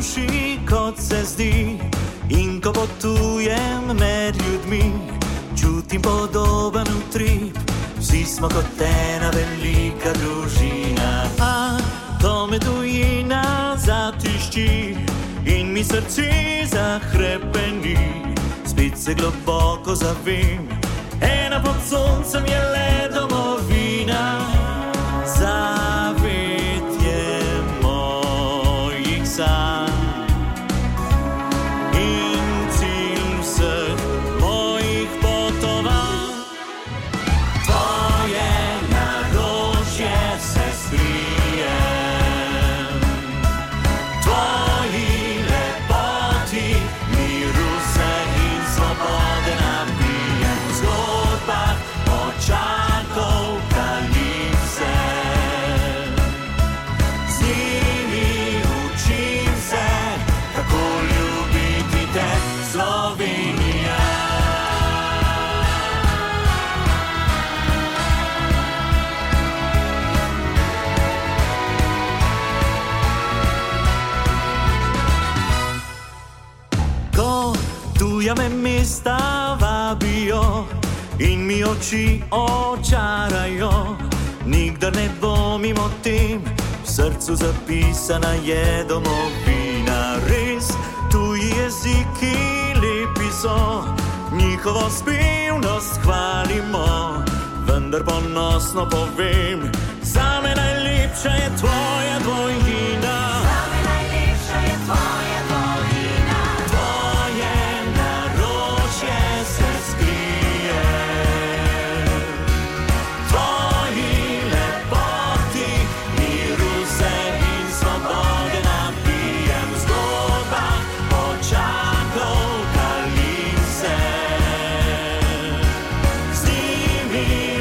duši, kot se zdi. In ko potujem med ljudmi, čutim podoben utrip. Vsi smo kot ena velika družina. A to me tujina zatišči in mi srce zahrepeni. Spet se globoko zavim, ena pod soncem je le domovina. Zavetje mojih sanj in cilj vseh mojih potovanj. Tvoje naročje se skrijem, tvoji lepoti miru se in svobode napijem. V zgodbah očakov kalipse, z njimi učim se, kako ljubiti te, Slovenija. Ko tuja me mesta vabijo in mi oči očarajo, nikdar ne dvomim o tem, v srcu zapisana je domovina. Res, tuji jeziki lepi so, njihovo spevnost hvalimo, vendar ponosno povem, zame najlepša je tvoja dvojina. Zame najlepša je tvoja dvojina. Tvoje naročje se skrije, tvoji lepoti miru se in svobode napijem. V zgodbah očakov kalipse, z njimi